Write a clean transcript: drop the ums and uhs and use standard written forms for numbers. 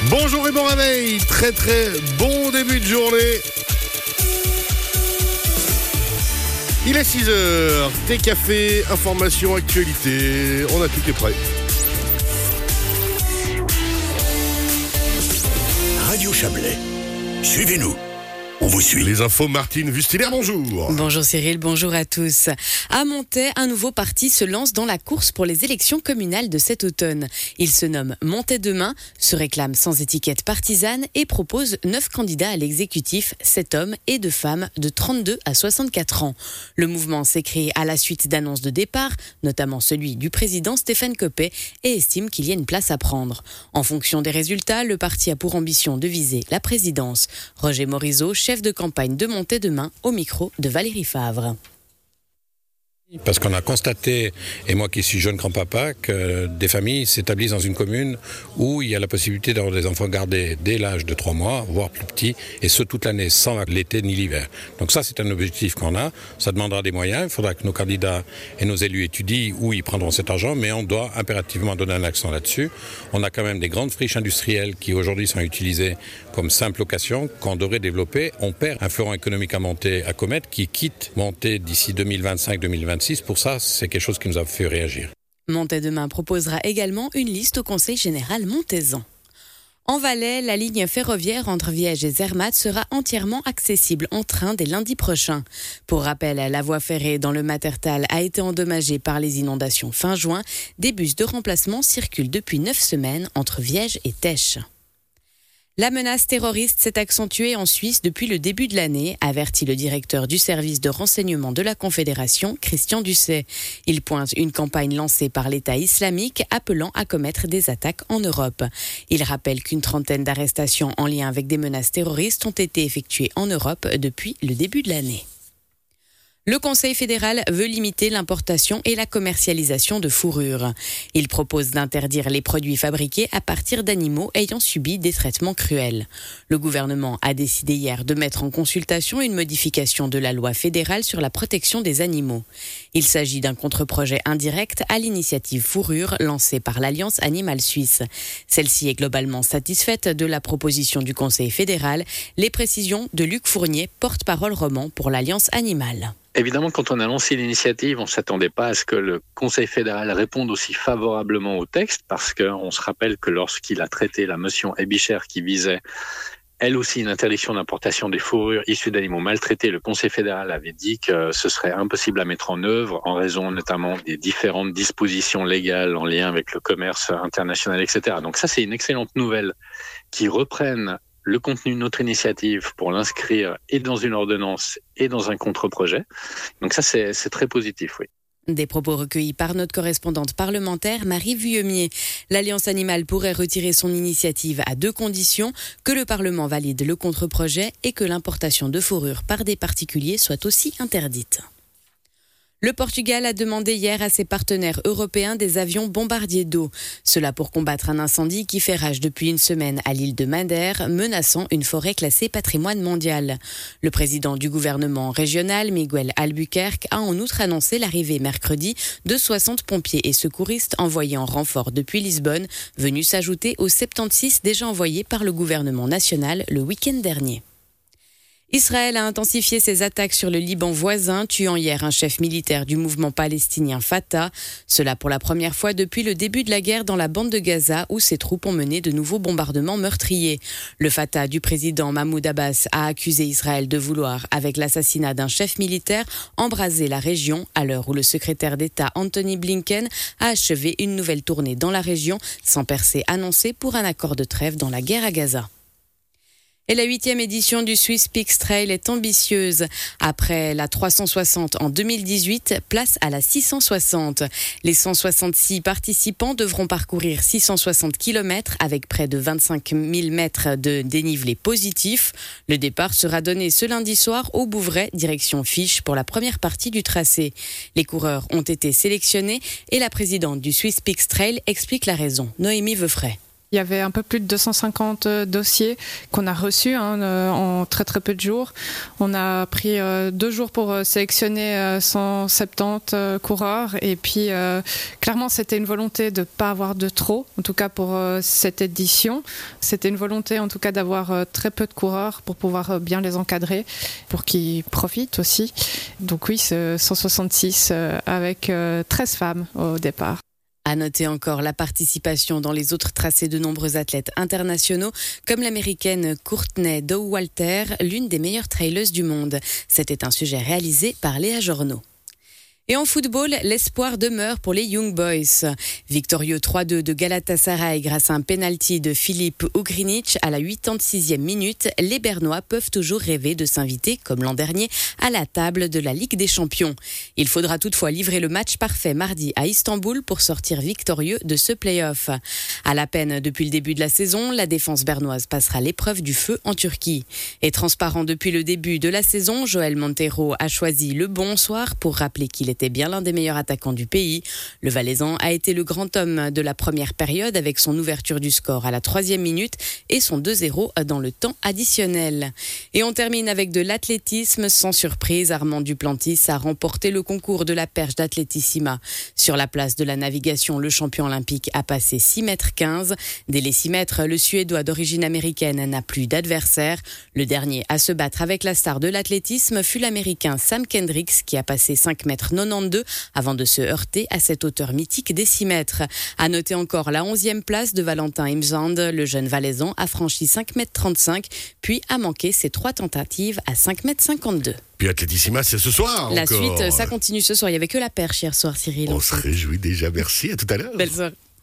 Bonjour et bon réveil, très bon début de journée. Il est 6h, thé, café, information, actualité, on a tout qui est prêt. Radio Chablais, suivez-nous. On vous suit. Les infos, Martine Wüstiner, bonjour. Bonjour Cyril, bonjour à tous. À Montaix, un nouveau parti se lance dans la course pour les élections communales de cet automne. Il se nomme Montaix Demain, se réclame sans étiquette partisane et propose 9 candidats à l'exécutif, 7 hommes et 2 femmes de 32 à 64 ans. Le mouvement s'est créé à la suite d'annonces de départ, notamment celui du président Stéphane Copé, et estime qu'il y a une place à prendre. En fonction des résultats, le parti a pour ambition de viser la présidence. Roger Morizot, chef de campagne de Montaix Demain, au micro de Valérie Favre. Parce qu'on a constaté, et moi qui suis jeune grand-papa, que des familles s'établissent dans une commune où il y a la possibilité d'avoir des enfants gardés dès l'âge de 3 mois, voire plus petits, et ce toute l'année, sans l'été ni l'hiver. Donc ça, c'est un objectif qu'on a. Ça demandera des moyens. Il faudra que nos candidats et nos élus étudient où ils prendront cet argent, mais on doit impérativement donner un accent là-dessus. On a quand même des grandes friches industrielles qui aujourd'hui sont utilisées comme simple location qu'on devrait développer. On perd un fleuron économique à Montaix, à commettre, qui quitte Montaix d'ici 2025-2026. Pour ça, c'est quelque chose qui nous a fait réagir. Montaix Demain proposera également une liste au Conseil général montaisan. En Valais, la ligne ferroviaire entre Viège et Zermatt sera entièrement accessible en train dès lundi prochain. Pour rappel, la voie ferrée dans le Mattertal a été endommagée par les inondations fin juin. Des bus de remplacement circulent depuis 9 semaines entre Viège et Tesch. La menace terroriste s'est accentuée en Suisse depuis le début de l'année, avertit le directeur du service de renseignement de la Confédération, Christian Dusset. Il pointe une campagne lancée par l'État islamique appelant à commettre des attaques en Europe. Il rappelle qu'une trentaine d'arrestations en lien avec des menaces terroristes ont été effectuées en Europe depuis le début de l'année. Le Conseil fédéral veut limiter l'importation et la commercialisation de fourrures. Il propose d'interdire les produits fabriqués à partir d'animaux ayant subi des traitements cruels. Le gouvernement a décidé hier de mettre en consultation une modification de la loi fédérale sur la protection des animaux. Il s'agit d'un contre-projet indirect à l'initiative fourrure lancée par l'Alliance animale suisse. Celle-ci est globalement satisfaite de la proposition du Conseil fédéral. Les précisions de Luc Fournier, porte-parole roman pour l'Alliance animale. Évidemment, quand on a lancé l'initiative, on ne s'attendait pas à ce que le Conseil fédéral réponde aussi favorablement au texte, parce qu'on se rappelle que lorsqu'il a traité la motion Ebicher qui visait elle aussi une interdiction d'importation des fourrures issues d'animaux maltraités, le Conseil fédéral avait dit que ce serait impossible à mettre en œuvre en raison notamment des différentes dispositions légales en lien avec le commerce international, etc. Donc ça, c'est une excellente nouvelle qui reprenne le contenu de notre initiative pour l'inscrire et dans une ordonnance et dans un contre-projet. Donc ça, c'est très positif, oui. Des propos recueillis par notre correspondante parlementaire Marie Vuillemier. L'Alliance animale pourrait retirer son initiative à 2 conditions, que le Parlement valide le contre-projet et que l'importation de fourrure par des particuliers soit aussi interdite. Le Portugal a demandé hier à ses partenaires européens des avions bombardiers d'eau. Cela pour combattre un incendie qui fait rage depuis une semaine à l'île de Madère, menaçant une forêt classée patrimoine mondial. Le président du gouvernement régional, Miguel Albuquerque, a en outre annoncé l'arrivée mercredi de 60 pompiers et secouristes envoyés en renfort depuis Lisbonne, venus s'ajouter aux 76 déjà envoyés par le gouvernement national le week-end dernier. Israël a intensifié ses attaques sur le Liban voisin, tuant hier un chef militaire du mouvement palestinien Fatah. Cela pour la première fois depuis le début de la guerre dans la bande de Gaza, où ses troupes ont mené de nouveaux bombardements meurtriers. Le Fatah du président Mahmoud Abbas a accusé Israël de vouloir, avec l'assassinat d'un chef militaire, embraser la région, à l'heure où le secrétaire d'État Anthony Blinken a achevé une nouvelle tournée dans la région, sans percée annoncée pour un accord de trêve dans la guerre à Gaza. Et la 8e édition du Swiss Peaks Trail est ambitieuse. Après la 360 en 2018, place à la 660. Les 166 participants devront parcourir 660 km avec près de 25 000 mètres de dénivelé positif. Le départ sera donné ce lundi soir au Bouvray, direction Fiche, pour la première partie du tracé. Les coureurs ont été sélectionnés et la présidente du Swiss Peaks Trail explique la raison. Noémie Veufray. Il y avait un peu plus de 250 dossiers qu'on a reçus en très très peu de jours. On a pris 2 jours pour sélectionner 170 coureurs et puis clairement c'était une volonté de ne pas avoir de trop, en tout cas pour cette édition. C'était une volonté en tout cas d'avoir très peu de coureurs pour pouvoir bien les encadrer, pour qu'ils profitent aussi. Donc oui, c'est 166 avec 13 femmes au départ. À noter encore la participation dans les autres tracés de nombreux athlètes internationaux, comme l'américaine Courtney Dauwalter, l'une des meilleures traileuses du monde. C'était un sujet réalisé par Léa Journeau. Et en football, l'espoir demeure pour les Young Boys. Victorieux 3-2 de Galatasaray grâce à un penalty de Filip Ugrinic à la 86e minute, les Bernois peuvent toujours rêver de s'inviter, comme l'an dernier, à la table de la Ligue des Champions. Il faudra toutefois livrer le match parfait mardi à Istanbul pour sortir victorieux de ce play-off. À la peine depuis le début de la saison, la défense bernoise passera l'épreuve du feu en Turquie. Et transparent depuis le début de la saison, Joël Montero a choisi le bonsoir pour rappeler qu'il était bien l'un des meilleurs attaquants du pays. Le Valaisan a été le grand homme de la première période avec son ouverture du score à la 3e minute et son 2-0 dans le temps additionnel. Et on termine avec de l'athlétisme. Sans surprise, Armand Duplantis a remporté le concours de la perche d'athlétissima. Sur la place de la navigation, le champion olympique a passé 6,15 m. Dès les 6 mètres, le Suédois d'origine américaine n'a plus d'adversaire. Le dernier à se battre avec la star de l'athlétisme fut l'américain Sam Kendricks qui a passé 5,92 m avant de se heurter à cette hauteur mythique des 6 mètres. À noter encore la 11e place de Valentin Imzand. Le jeune Valaisan a franchi 5,35 m, puis a manqué ses 3 tentatives à 5,52 m. Puis Athlétissima, c'est ce soir La encore. suite, ça continue ce soir. Il n'y avait que la perche hier soir, Cyril. On se réjouit déjà. Merci, à tout à l'heure. Belle soirée.